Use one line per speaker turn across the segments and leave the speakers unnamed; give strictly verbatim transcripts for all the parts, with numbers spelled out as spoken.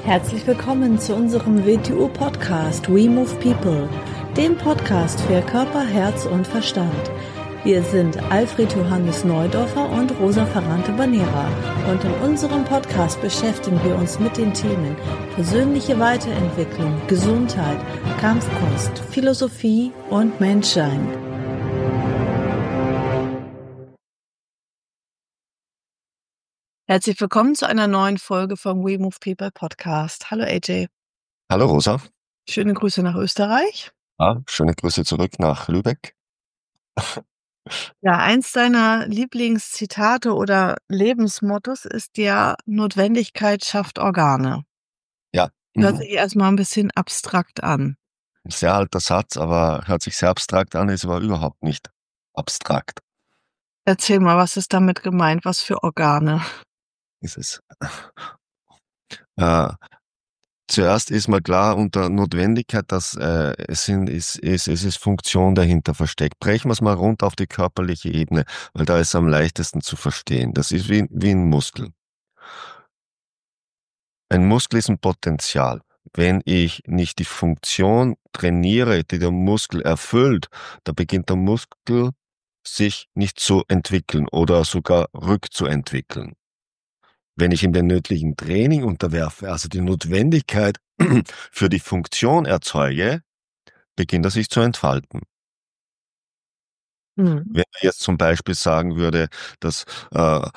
Herzlich willkommen zu unserem W T U-Podcast We Move People, dem Podcast für Körper, Herz und Verstand. Wir sind Alfred Johannes Neudorfer und Rosa Ferrante-Banera und in unserem Podcast beschäftigen wir uns mit den Themen persönliche Weiterentwicklung, Gesundheit, Kampfkunst, Philosophie und Menschsein. Herzlich willkommen zu einer neuen Folge vom We Move People Podcast. Hallo A J.
Hallo Rosa.
Schöne Grüße nach Österreich.
Ja, schöne Grüße zurück nach Lübeck.
Ja, eins deiner Lieblingszitate oder Lebensmottos ist ja: Notwendigkeit schafft Organe.
Ja,
Hört
mhm.
sich erstmal ein bisschen abstrakt an.
Sehr alter Satz, aber hört sich sehr abstrakt an, ist aber überhaupt nicht abstrakt,
Erzähl mal, was ist damit gemeint? Was für Organe?
ist es. Äh, zuerst ist mal klar unter Notwendigkeit, dass äh, es, sind, ist, ist, es ist Funktion dahinter versteckt. Brechen wir es mal runter auf die körperliche Ebene, weil da ist es am leichtesten zu verstehen. Das ist wie, wie ein Muskel. Ein Muskel ist ein Potenzial. Wenn ich nicht die Funktion trainiere, die der Muskel erfüllt, da beginnt der Muskel sich nicht zu entwickeln oder sogar rückzuentwickeln. Wenn ich ihm den nötigen Training unterwerfe, also die Notwendigkeit für die Funktion erzeuge, beginnt er sich zu entfalten.
Mhm.
Wenn er jetzt zum Beispiel sagen würde, dass äh,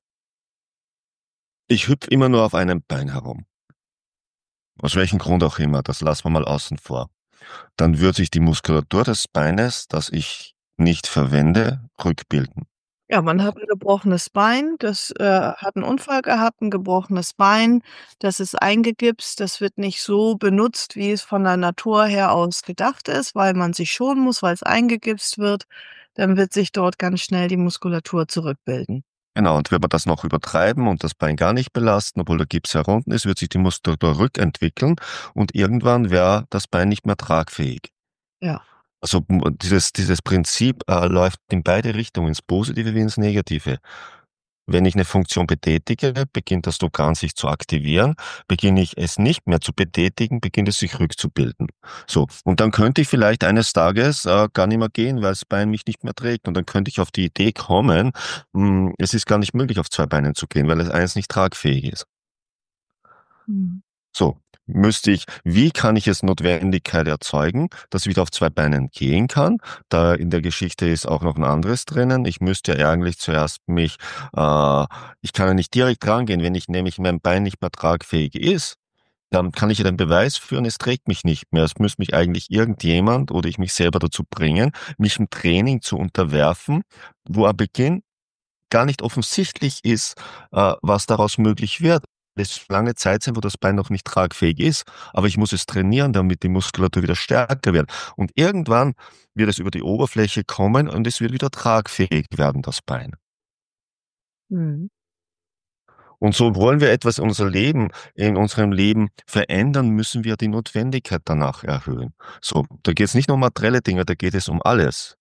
ich hüpfe immer nur auf einem Bein herum, aus welchem Grund auch immer, das lassen wir mal außen vor. Dann wird sich die Muskulatur des Beines, das ich nicht verwende, rückbilden.
Ja, man hat ein gebrochenes Bein, das äh, hat einen Unfall gehabt, ein gebrochenes Bein, das ist eingegipst, das wird nicht so benutzt, wie es von der Natur her aus gedacht ist, weil man sich schonen muss, weil es eingegipst wird. Dann wird sich dort ganz schnell die Muskulatur zurückbilden.
Genau, und wenn wir das noch übertreiben und das Bein gar nicht belasten, obwohl der Gips herunten ist, wird sich die Muskulatur rückentwickeln und irgendwann wäre das Bein nicht mehr tragfähig.
Ja.
Also m- dieses, dieses Prinzip äh, läuft in beide Richtungen, ins Positive wie ins Negative. Wenn ich eine Funktion betätige, beginnt das Organ sich zu aktivieren. Beginne ich es nicht mehr zu betätigen, beginnt es sich rückzubilden. So, und dann könnte ich vielleicht eines Tages äh, gar nicht mehr gehen, weil das Bein mich nicht mehr trägt. Und dann könnte ich auf die Idee kommen, mh, es ist gar nicht möglich, auf zwei Beinen zu gehen, weil das eins nicht tragfähig ist.
Mhm.
So, müsste ich, wie kann ich es Notwendigkeit erzeugen, dass ich wieder auf zwei Beinen gehen kann? Da in der Geschichte ist auch noch ein anderes drinnen. Ich müsste ja eigentlich zuerst mich, äh, ich kann ja nicht direkt rangehen, wenn ich nämlich mein Bein nicht mehr tragfähig ist, dann kann ich ja den Beweis führen, es trägt mich nicht mehr. Es müsste mich eigentlich irgendjemand oder ich mich selber dazu bringen, mich im Training zu unterwerfen, wo am Beginn gar nicht offensichtlich ist, äh, was daraus möglich wird. Es lange Zeit sein, wo das Bein noch nicht tragfähig ist, aber ich muss es trainieren, damit die Muskulatur wieder stärker wird. Und irgendwann wird es über die Oberfläche kommen und es wird wieder tragfähig werden, das Bein.
Mhm.
Und so wollen wir etwas in unser Leben, in unserem Leben verändern, müssen wir die Notwendigkeit danach erhöhen. So, da geht es nicht nur um materielle Dinge, da geht es um alles.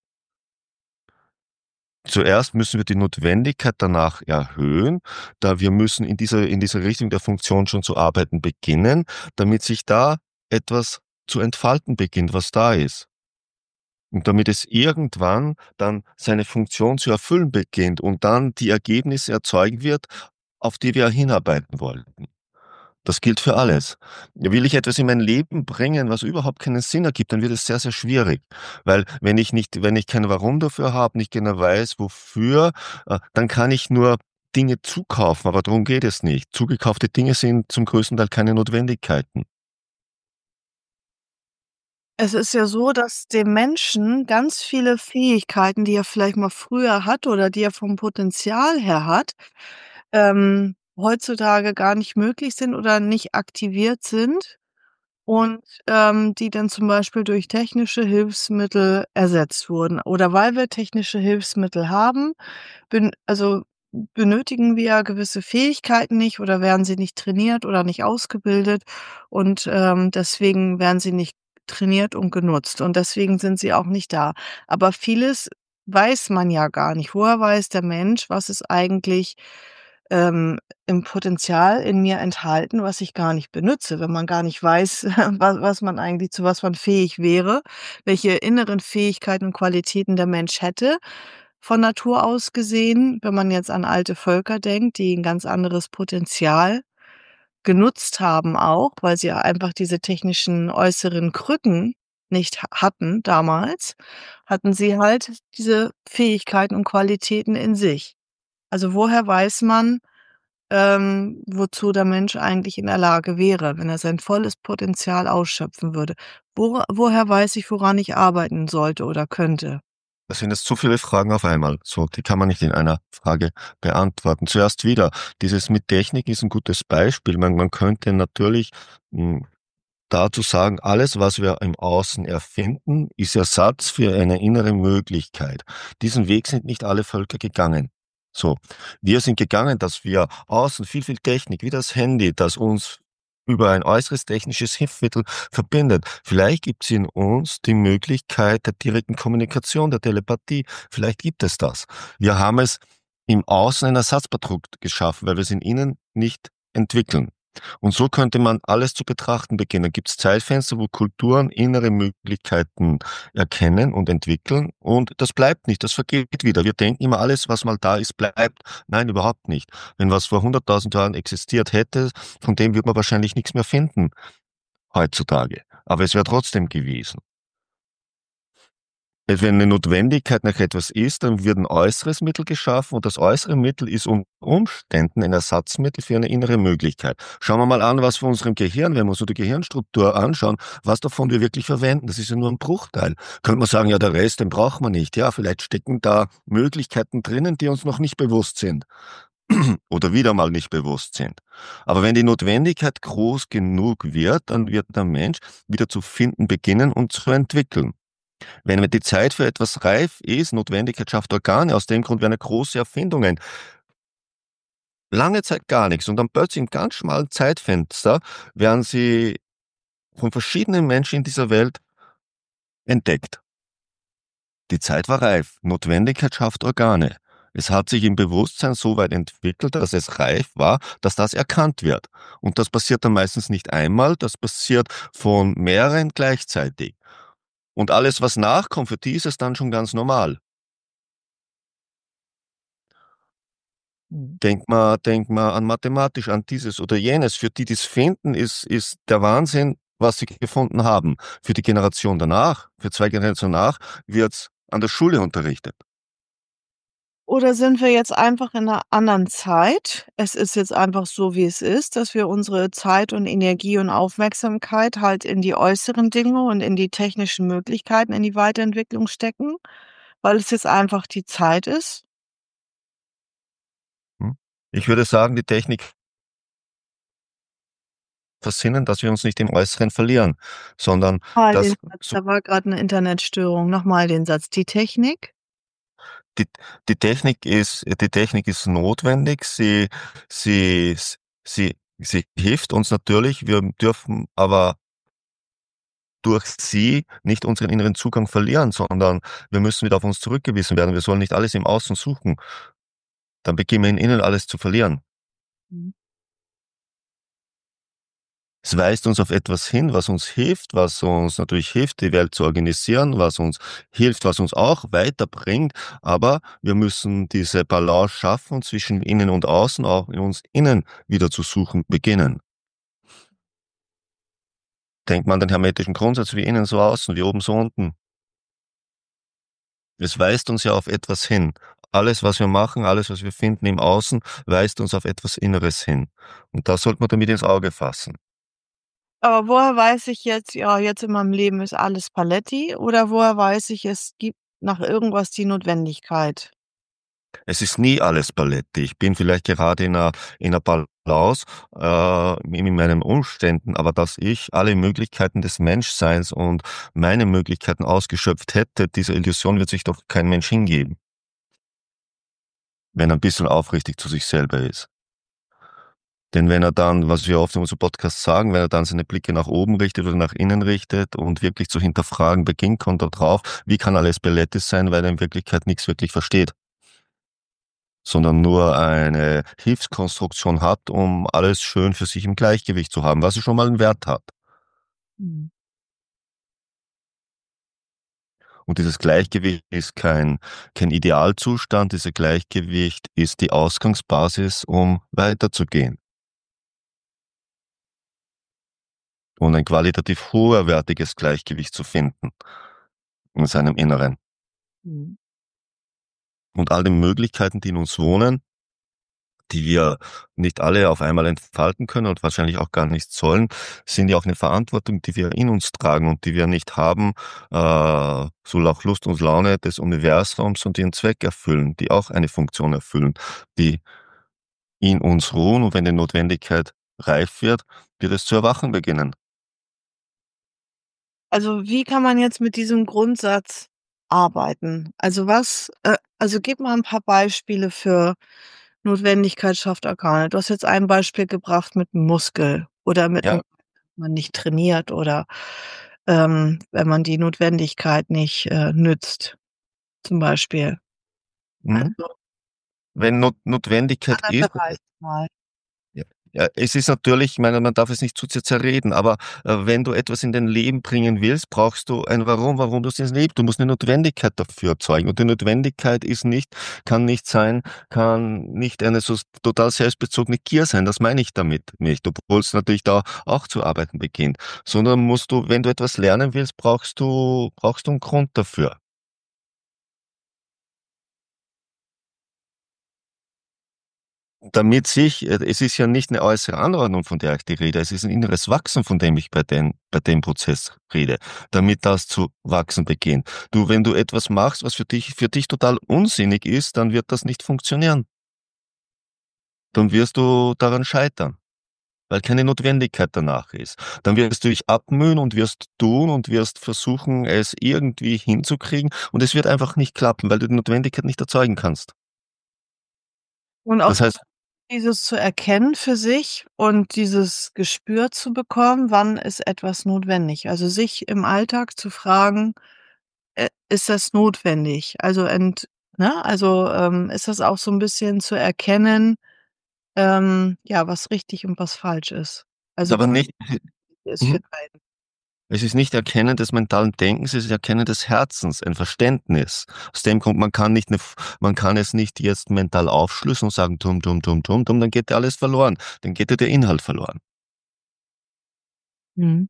Zuerst müssen wir die Notwendigkeit danach erhöhen, da wir müssen in dieser in dieser Richtung der Funktion schon zu arbeiten beginnen, damit sich da etwas zu entfalten beginnt, was da ist. Und damit es irgendwann dann seine Funktion zu erfüllen beginnt und dann die Ergebnisse erzeugen wird, auf die wir hinarbeiten wollten. Das gilt für alles. Will ich etwas in mein Leben bringen, was überhaupt keinen Sinn ergibt, dann wird es sehr, sehr schwierig. Weil wenn ich nicht, wenn ich kein Warum dafür habe, nicht genau weiß, wofür, äh, dann kann ich nur Dinge zukaufen, aber darum geht es nicht. Zugekaufte Dinge sind zum größten Teil keine Notwendigkeiten.
Es ist ja so, dass dem Menschen ganz viele Fähigkeiten, die er vielleicht mal früher hatte oder die er vom Potenzial her hat, ähm, heutzutage gar nicht möglich sind oder nicht aktiviert sind und, ähm, die dann zum Beispiel durch technische Hilfsmittel ersetzt wurden. Oder weil wir technische Hilfsmittel haben, ben also, benötigen wir gewisse Fähigkeiten nicht oder werden sie nicht trainiert oder nicht ausgebildet und, ähm, deswegen werden sie nicht trainiert und genutzt und deswegen sind sie auch nicht da. Aber vieles weiß man ja gar nicht. Woher weiß der Mensch, was ist eigentlich ähm, im Potenzial in mir enthalten, was ich gar nicht benutze, wenn man gar nicht weiß, wa was man eigentlich zu was man fähig wäre, welche inneren Fähigkeiten und Qualitäten der Mensch hätte, von Natur aus gesehen. Wenn man jetzt an alte Völker denkt, die 'n ganz anderes Potenzial genutzt haben auch, weil sie einfach diese technischen äußeren Krücken nicht ha hatten damals, hatten sie halt diese Fähigkeiten und Qualitäten in sich. Also, woher weiß man, ähm, wozu der Mensch eigentlich in der Lage wäre, wenn er sein volles Potenzial ausschöpfen würde? Wora woher weiß ich, woran ich arbeiten sollte oder könnte?
Das sind jetzt zu viele Fragen auf einmal. So, die kann man nicht in einer Frage beantworten. Zuerst wieder, dieses mit Technik ist 'n gutes Beispiel. Man man könnte natürlich, hm, dazu sagen, alles, was wir im Außen erfinden, ist Ersatz für eine innere Möglichkeit. Diesen Weg sind nicht alle Völker gegangen. So, wir sind gegangen, dass wir außen viel, viel Technik wie das Handy, das uns über ein äußeres technisches Hilfsmittel verbindet. Vielleicht gibt's in uns die Möglichkeit der direkten Kommunikation, der Telepathie. Vielleicht gibt es das. Wir haben es im Außen ein Ersatzprodukt geschaffen, weil wir's in innen nicht entwickeln. Und so könnte man alles zu betrachten beginnen. Gibt's Zeitfenster, wo Kulturen innere Möglichkeiten erkennen und entwickeln und das bleibt nicht, das vergeht wieder. Wir denken immer, alles, was mal da ist, bleibt. Nein, überhaupt nicht. Wenn was vor hunderttausend Jahren existiert hätte, von dem würde man wahrscheinlich nix mehr finden heutzutage, aber es wäre trotzdem gewesen. Wenn 'ne Notwendigkeit nach etwas ist, dann wird 'n äußeres Mittel geschaffen und das äußere Mittel ist unter Umständen ein Ersatzmittel für eine innere Möglichkeit. Schauen wir mal an, was von unserem Gehirn wenn wir uns so die Gehirnstruktur anschauen, was davon wir wirklich verwenden. Das ist ja nur 'n Bruchteil. Könnte man sagen: „Ja, der Rest, den braucht man nicht.“ Ja, vielleicht stecken da Möglichkeiten drinnen, die uns noch nicht bewusst sind oder wieder mal nicht bewusst sind. Aber wenn die Notwendigkeit groß genug wird, dann wird der Mensch wieder zu finden beginnen und zu entwickeln. Wenn aber die Zeit für etwas reif ist, Notwendigkeit schafft Organe, aus dem Grund werden ja große Erfindungen lange Zeit gar nix und dann plötzlich im ganz schmalen Zeitfenster werden sie von verschiedenen Menschen in dieser Welt entdeckt. Die Zeit war reif. Notwendigkeit schafft Organe. Es hat sich im Bewusstsein so weit entwickelt, dass es reif war, dass das erkannt wird. Und das passiert dann meistens nicht einmal, das passiert von mehreren gleichzeitig. Und alles, was nachkommt, für die ist es dann schon ganz normal. Denk mal denk mal an mathematisch, an dieses oder jenes. Für die, die's finden, ist ist der Wahnsinn, was sie gefunden haben. Für die Generation danach, für zwei Generationen nach, wird's an der Schule unterrichtet.
Oder sind wir jetzt einfach in 'ner anderen Zeit? Es ist jetzt einfach so, wie es ist, dass wir unsere Zeit und Energie und Aufmerksamkeit halt in die äußeren Dinge und in die technischen Möglichkeiten, in die Weiterentwicklung stecken, weil es jetzt einfach die Zeit ist?
Hm, ich würde sagen, die Technik versinnen, dass wir uns nicht im Äußeren verlieren, sondern
Mal den
dass
Satz,
so
da war grad 'ne Internetstörung. Noch mal den Satz. Die Technik?
Die die Technik ist die Technik ist notwendig. Sie sie s sie sie hilft uns natürlich. Wir dürfen aber durch sie nicht unseren inneren Zugang verlieren, sondern wir müssen wieder auf uns zurückgewiesen werden. Wir sollen nicht alles im Außen suchen. Dann beginnen wir im Innen alles zu verlieren.
Mhm.
Es weist uns auf etwas hin, was uns hilft, was uns natürlich hilft, die Welt zu organisieren, was uns hilft, was uns auch weiterbringt, aber wir müssen diese Balance schaffen zwischen Innen und Außen, auch in uns innen wieder zu suchen beginnen. Denkt man an den hermetischen Grundsatz, wie innen so außen, wie oben so unten. Es weist uns ja auf etwas hin. Alles, was wir machen, alles, was wir finden im Außen, weist uns auf etwas Inneres hin. Und das sollte man damit ins Auge fassen.
Aber woher weiß ich jetzt, ja, jetzt in meinem Leben ist alles paletti oder woher weiß ich, es gibt nach irgendwas die Notwendigkeit?
Es ist nie alles paletti. Ich bin vielleicht gerade in 'ner in 'ner Balance, äh, in meinen Umständen, aber dass ich alle Möglichkeiten des Menschseins und meine Möglichkeiten ausgeschöpft hätte, dieser Illusion wird sich doch kein Mensch hingeben. Wenn er 'n bisschen aufrichtig zu sich selber ist. Denn wenn er dann, was wir oft in unserem Podcast sagen, wenn er dann seine Blicke nach oben richtet oder nach innen richtet und wirklich zu hinterfragen beginnt, kommt er drauf: Wie kann alles paletti sein, weil er in Wirklichkeit nix wirklich versteht. sondern nur eine Hilfskonstruktion hat, um alles schön für sich im Gleichgewicht zu haben, was ja schon mal 'n Wert hat.
Mhm.
Und dieses Gleichgewicht ist kein kein Idealzustand. Dieser Gleichgewicht ist die Ausgangsbasis, um weiterzugehen. Und ein qualitativ hoherwertiges Gleichgewicht zu finden in seinem Inneren.
Mhm.
Und all den Möglichkeiten, die in uns wohnen, die wir nicht alle auf einmal entfalten können und wahrscheinlich auch gar nicht sollen, sind ja auch 'ne Verantwortung, die wir in uns tragen und die wir nicht haben, äh, so nach Lust und Laune des Universums und ihren Zweck erfüllen, die auch eine Funktion erfüllen, die in uns ruhen und wenn die Notwendigkeit reif wird, wird es zu erwachen beginnen.
Also, wie kann man jetzt mit diesem Grundsatz arbeiten? Also, was äh, also, gib mal 'n paar Beispiele für Notwendigkeit schafft Organe. Du hast jetzt ein Beispiel gebracht mit 'm Muskel oder mit 'nem
Ja.
man nicht trainiert oder, ähm, wenn man die Notwendigkeit nicht, äh, nützt, zum Beispiel.
Mhm.
Also
Wenn Not Notwendigkeit
anderen
ist
Bereich mal.
Ja, ja, es ist natürlich ich meine, man darf es nicht zu sehr zerreden, aber, äh, wenn du etwas in dein Leben bringen willst, brauchst du ein Warum, warum du's ins Leben du musst 'ne Notwendigkeit dafür erzeugen. Und die Notwendigkeit ist nicht kann nicht sein kann nicht eine so s total selbstbezogene Gier sein, das meine ich damit nicht, obwohl's natürlich da auch zu arbeiten beginnt. Sondern musst du wenn du etwas lernen willst, brauchst du brauchst du 'n Grund dafür. Damit sich äh, es ist ja nicht 'ne äußere Anordnung, von der ich die rede, es ist 'n inneres Wachsen, von dem ich bei den bei dem Prozess rede, damit das zu wachsen beginnt. Du, wenn du etwas machst, was für dich für dich total unsinnig ist, dann wird das nicht funktionieren. Dann wirst du daran scheitern, weil keine Notwendigkeit danach ist. Dann wirst du dich abmühen und wirst tun und wirst versuchen, es irgendwie hinzukriegen und es wird einfach nicht klappen, weil du die Notwendigkeit nicht erzeugen kannst.
Und auch
Das heißt
dieses zu erkennen für sich und dieses Gespür zu bekommen, wann ist etwas notwendig? Also, sich im Alltag zu fragen: „Äh, ist das notwendig?“ Also, ent ne, also, ähm, ist das auch so 'n bisschen zu erkennen, ähm, ja, was richtig und was falsch ist?
Ist
Also,
aber
was
nicht
ist für
mhm.
dein
Es ist nicht Erkennen des mentalen Denkens, es ist Erkennen des Herzens, ein Verständnis. Aus dem Grund, man kann nicht 'ne f man kann es nicht jetzt mental aufschlüsseln und sagen: „Tum, tum, tum, tum, tum“, dann geht ja alles verloren. Dann geht ja der Inhalt verloren.
Mhm.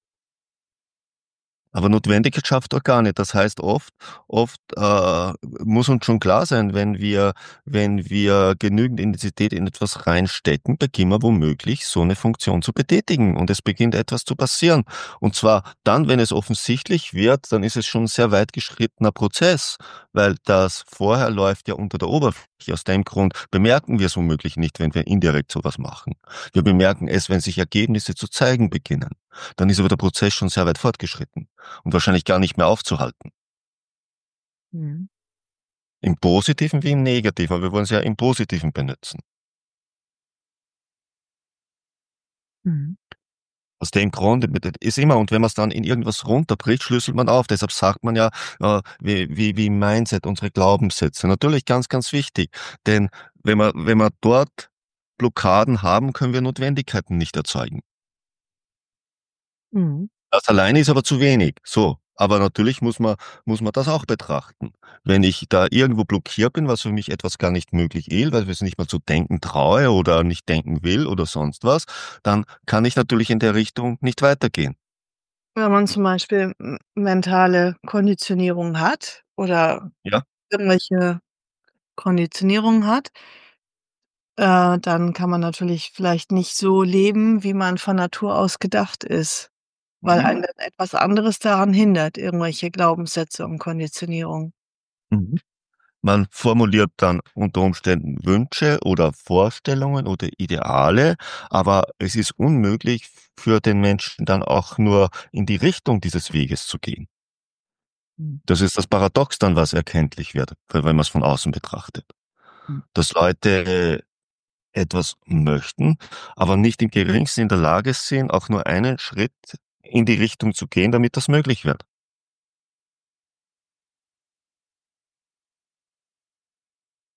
Aber Notwendigkeit schafft Organe. Das heißt oft oft, äh, muss uns schon klar sein, wenn wir wenn wir genügend Intensität in etwas reinstecken, beginnen wir womöglich so 'ne Funktion zu betätigen und es beginnt etwas zu passieren. Und zwar dann, wenn es offensichtlich wird, dann ist es schon 'n sehr weit geschrittener Prozess, weil das vorher läuft ja unter der Oberfläche. Aus dem Grund bemerken wir's womöglich nicht, wenn wir indirekt so was machen. Wir bemerken es, wenn sich Ergebnisse zu zeigen beginnen. Dann ist aber der Prozess schon sehr weit fortgeschritten und wahrscheinlich gar nicht mehr aufzuhalten.
Mhm.
Im Positiven wie im Negativen, aber wir wollen's ja im Positiven benutzen.
Mhm.
Aus dem Grund ist immer und wenn man's dann in irgendwas runterbricht, schlüsselt man auf. Deshalb sagt man ja, äh, wie wie wie Mindset, unsere Glaubenssätze. Natürlich ganz, ganz wichtig, denn wenn wir wenn wir dort Blockaden haben, können wir Notwendigkeiten nicht erzeugen.
Mhm.
Das alleine ist aber zu wenig, so. Aber natürlich muss man muss man das auch betrachten. Wenn ich da irgendwo blockiert bin, was für mich etwas gar nicht möglich ist, weil ich nicht mal zu denken traue oder nicht denken will oder sonst was, dann kann ich natürlich in der Richtung nicht weitergehen.
Wenn man zum Beispiel m mentale Konditionierung hat oder
Ja.
irgendwelche Konditionierungen hat äh, dann kann man natürlich vielleicht nicht so leben, wie man von Natur aus gedacht ist, weil
Mhm.
einen dann etwas anderes daran hindert, irgendwelche Glaubenssätze und Konditionierung.
Mhm. Man formuliert dann unter Umständen Wünsche oder Vorstellungen oder Ideale, aber es ist unmöglich für den Menschen dann auch nur in die Richtung dieses Weges zu gehen.
Mhm.
Das ist das Paradox dann, was erkenntlich wird, wenn man's von außen betrachtet.
Mhm.
Dass Leute etwas möchten, aber nicht im Geringsten in der Lage sind, auch nur einen Schritt in die Richtung zu gehen, damit das möglich wird.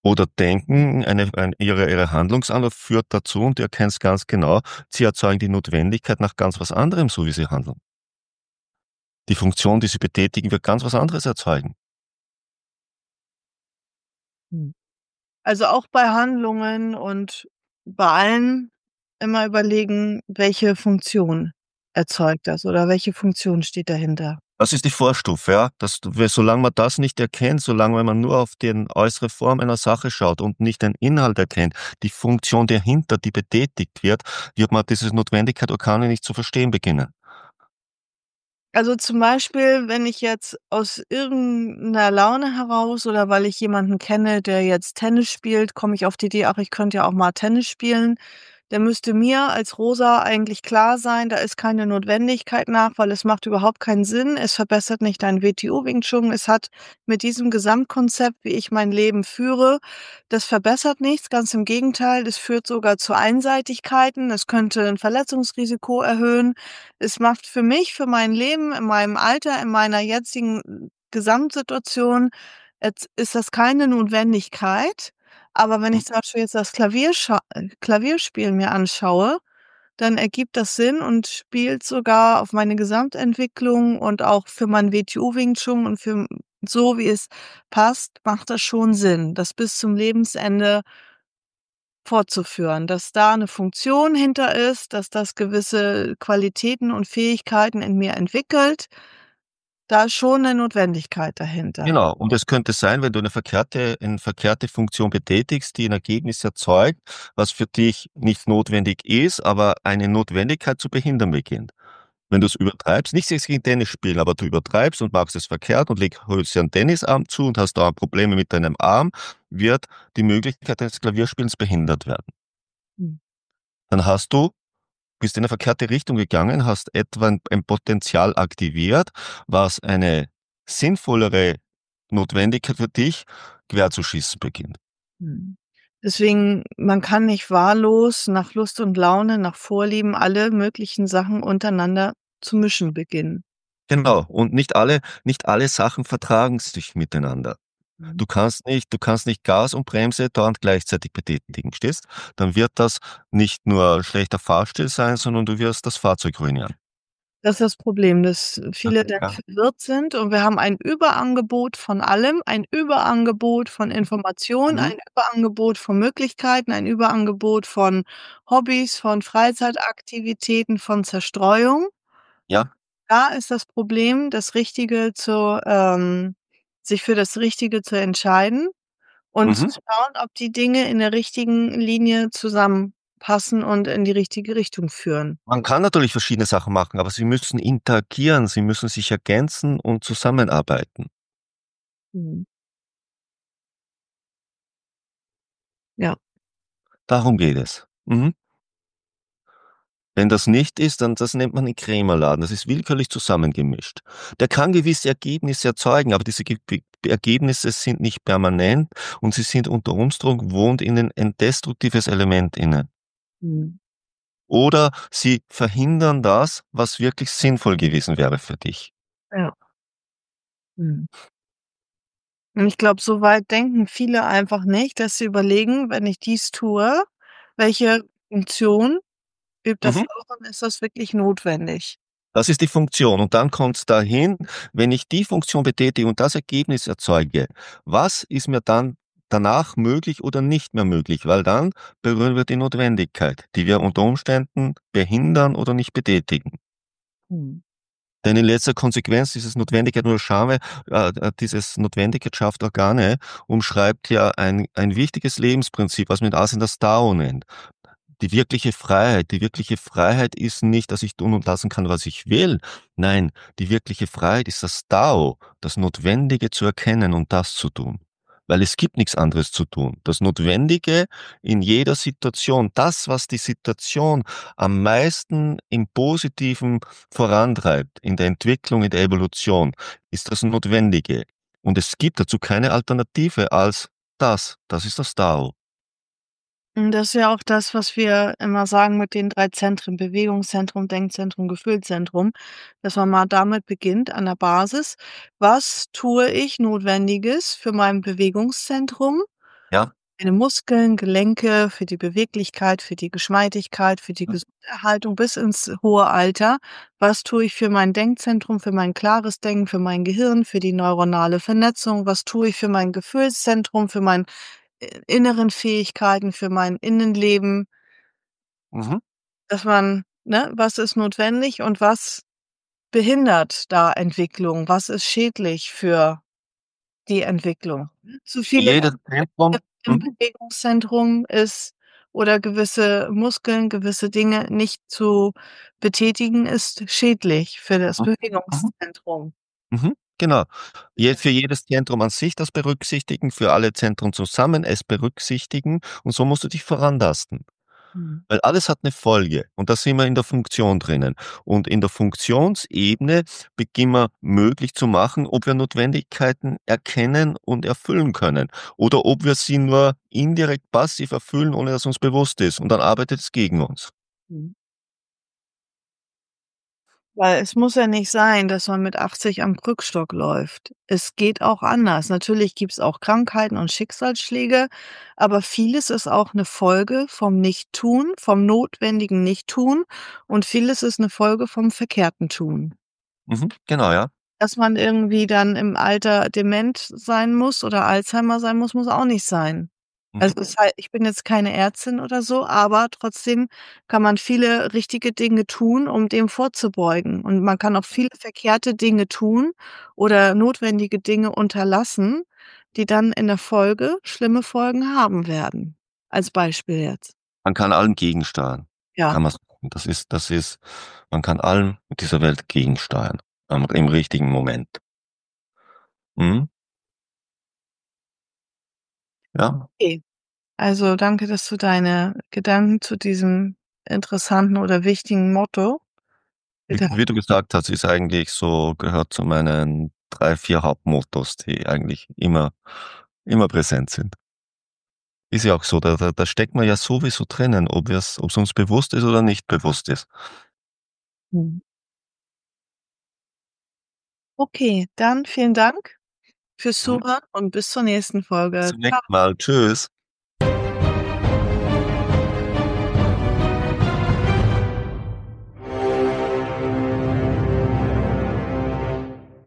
Oder denken, eine ein ihre ihre Handlungsanlauf führt dazu und du erkennst ganz genau, sie erzeugen die Notwendigkeit nach ganz was anderem, so wie sie handeln. Die Funktion, die sie betätigen, wird ganz was anderes erzeugen.
Mhm. Also, auch bei Handlungen und bei allen immer überlegen, welche Funktion erzeugt das oder welche Funktion steht dahinter?
Das ist die Vorstufe, ja. Das we solange man das nicht erkennt, solange man nur auf den äußere Form einer Sache schaut und nicht den Inhalt erkennt, die Funktion dahinter, die betätigt wird, wird man diese Notwendigkeit auch gar nicht zu verstehen beginnen.
Also, zum Beispiel, wenn ich jetzt aus irgend 'ner Laune heraus oder weil ich jemanden kenne, der jetzt Tennis spielt, komme ich auf die Idee: „Ach, ich könnte ja auch mal Tennis spielen.“ Dann müsste mir als Rosa eigentlich klar sein, da ist keine Notwendigkeit nach, weil es macht überhaupt keinen Sinn. Es verbessert nicht dein W T O Wing Chun. Es hat mit diesem Gesamtkonzept, wie ich mein Leben führe das verbessert nichts, ganz im Gegenteil, das führt sogar zu Einseitigkeiten. Es könnte 'n Verletzungsrisiko erhöhen. Es macht für mich, für mein Leben in meinem Alter, in meiner jetzigen Gesamtsituation jetzt ist das keine Notwendigkeit. Aber wenn
Mhm.
ich zum Beispiel jetzt das Klavier scha äh, Klavierspielen mir anschaue, dann ergibt das Sinn und spielt sogar auf meine Gesamtentwicklung und auch für mein W T O Wing Chun und für m so wie es passt, macht das schon Sinn, das bis zum Lebensende fortzuführen, dass da 'ne Funktion hinter ist, dass das gewisse Qualitäten und Fähigkeiten in mir entwickelt. Da ist schon 'ne Notwendigkeit dahinter.
Genau. Und es könnte sein, wenn du 'ne verkehrte 'n verkehrte Funktion betätigst, die 'n Ergebnis erzeugt, was für dich nicht notwendig ist, aber eine Notwendigkeit zu behindern beginnt. Wenn du's übertreibst nichts jetzt gegen Tennisspielen, aber du übertreibst und machst es verkehrt und leg holst dir 'n Tennisarm zu und hast dauernd Probleme mit deinem Arm, wird die Möglichkeit des Klavierspielens behindert werden.
Mhm.
Dann hast du bist in 'ne verkehrte Richtung gegangen, hast etwa 'n ein Potenzial aktiviert, was eine sinnvollere Notwendigkeit für dich querzuschießen beginnt.
Mhm. Deswegen, man kann nicht wahllos nach Lust und Laune, nach Vorlieben alle möglichen Sachen untereinander zu mischen beginnen.
Genau. Und nicht alle nicht alle Sachen vertragen sich miteinander.
Mhm.
Du kannst nicht du kannst nicht Gas und Bremse dauernd gleichzeitig betätigen, verstehst? Dann wird das nicht nur schlechter Fahrstil sein, sondern du wirst das Fahrzeug ruinieren.
Das ist das Problem, dass
Ja,
viele dann
ja.
verwirrt sind und wir haben ein Überangebot von allem, ein Überangebot von Informationen,
Mhm.
ein Überangebot von Möglichkeiten, ein Überangebot von Hobbys, von Freizeitaktivitäten, von Zerstreuung.
Ja.
Da ist das Problem, das Richtige zu ähm, sich für das Richtige zu entscheiden und zu
Mhm.
schauen, ob die Dinge in der richtigen Linie zusammenpassen und in die richtige Richtung führen.
Man kann natürlich verschiedene Sachen machen, aber sie müssen interagieren, sie müssen sich ergänzen und zusammenarbeiten.
Mhm. Ja.
Darum geht es. Mhm. Wenn das nicht ist, dann das nennt man 'n Krämerladen. Das ist willkürlich zusammengemischt. Der kann gewisse Ergebnisse erzeugen, aber diese ge be Ergebnisse sind nicht permanent und sie sind unter Umstrung wohnt ihnen ein destruktives Element inne.
Mhm.
Oder sie verhindern das, was wirklich sinnvoll gewesen wäre für dich.
Ja. Mhm. Und ich glaube, so weit denken viele einfach nicht, dass sie überlegen: „Wenn ich dies tue, welche Funktion übt das
Mhm.
aus und ist das wirklich notwendig?“
Das ist die Funktion. Und dann kommt's dahin, wenn ich die Funktion betätige und das Ergebnis erzeuge, was ist mir dann danach möglich oder nicht mehr möglich? Weil dann berühren wir die Notwendigkeit, die wir unter Umständen behindern oder nicht betätigen.
Mhm.
Denn in letzter Konsequenz dieses Notwendigkeit oder Schame äh, äh, dieses Notwendigkeit schafft Organe umschreibt ja ein ein wichtiges Lebensprinzip, was man in Asien das Dao nennt. Die wirkliche Freiheit die wirkliche Freiheit ist nicht, dass ich tun und lassen kann, was ich will. Nein, die wirkliche Freiheit ist das Dao, das Notwendige zu erkennen und das zu tun. Weil es gibt nix anderes zu tun. Das Notwendige in jeder Situation, das, was die Situation am meisten im Positiven vorantreibt, in der Entwicklung, in der Evolution, ist das Notwendige. Und es gibt dazu keine Alternative als das. Das ist das Dao.
Hm, das ist ja auch das, was wir immer sagen mit den drei Zentren, Bewegungszentrum, Denkzentrum, Gefühlzentrum, dass man mal damit beginnt an der Basis. Was tue ich Notwendiges für mein Bewegungszentrum?
Ja.
Deine Muskeln, Gelenke, für die Beweglichkeit, für die Geschmeidigkeit, für die
Mhm.
Gesunderhaltung bis ins hohe Alter. Was tue ich für mein Denkzentrum, für mein klares Denken, für mein Gehirn, für die neuronale Vernetzung? Was tue ich für mein Gefühlszentrum, für mein i inneren Fähigkeiten, für mein Innenleben?
Mhm.
Dass man ne, was ist notwendig und was behindert da Entwicklung? Was ist schädlich für die Entwicklung? Zu viele
Jedes Zentrum
im
mhm.
Bewegungszentrum ist oder gewisse Muskeln, gewisse Dinge nicht zu betätigen, ist schädlich für das
Mhm. Mhm.
Bewegungszentrum.
Mhm, genau. Je
Ja.
für jedes Zentrum an sich das berücksichtigen, für alle Zentren zusammen es berücksichtigen und so musst du dich vorantasten.
Mhm.
Weil alles hat 'ne Folge und da sind wir in der Funktion drinnen. Und in der Funktionsebene beginnen wir möglich zu machen, ob wir Notwendigkeiten erkennen und erfüllen können oder ob wir sie nur indirekt passiv erfüllen, ohne dass uns bewusst ist und dann arbeitet es gegen uns.
Mhm. Weil es muss ja nicht sein, dass man mit achtzig am Krückstock läuft. Es geht auch anders. Natürlich gibt's auch Krankheiten und Schicksalsschläge, aber vieles ist auch 'ne Folge vom Nichttun, vom notwendigen Nichttun und vieles ist 'ne Folge vom verkehrten Tun.
Mhm, genau, ja.
Dass man irgendwie dann im Alter dement sein muss oder Alzheimer sein muss, muss auch nicht sein. Also,
Mhm.
das hei ich bin jetzt keine Ärztin oder so, aber trotzdem kann man viele richtige Dinge tun, um dem vorzubeugen. Und man kann auch viele verkehrte Dinge tun oder notwendige Dinge unterlassen, die dann in der Folge schlimme Folgen haben werden. Als Beispiel jetzt.
Man kann allem gegensteuern.
Ja.
Kann man sagen. Das ist das ist man kann allem in dieser Welt gegensteuern, am im richtigen Moment. Mhm. Ja.
Okay. Also, danke, dass du deine Gedanken zu diesem interessanten oder wichtigen Motto
Wie
geteilt
wie du gesagt hast, ist eigentlich so gehört zu meinen drei, vier Hauptmottos, die eigentlich immer immer präsent sind. Ist ja auch so, da da da steckt man ja sowieso drinnen, ob wir's ob's uns bewusst ist oder nicht bewusst ist.
Mhm. Okay, dann vielen Dank fürs
Mhm.
Zuhören und bis zur nächsten
Bis
Folge.
zum
Tschau.
nächsten Mal. Tschüss.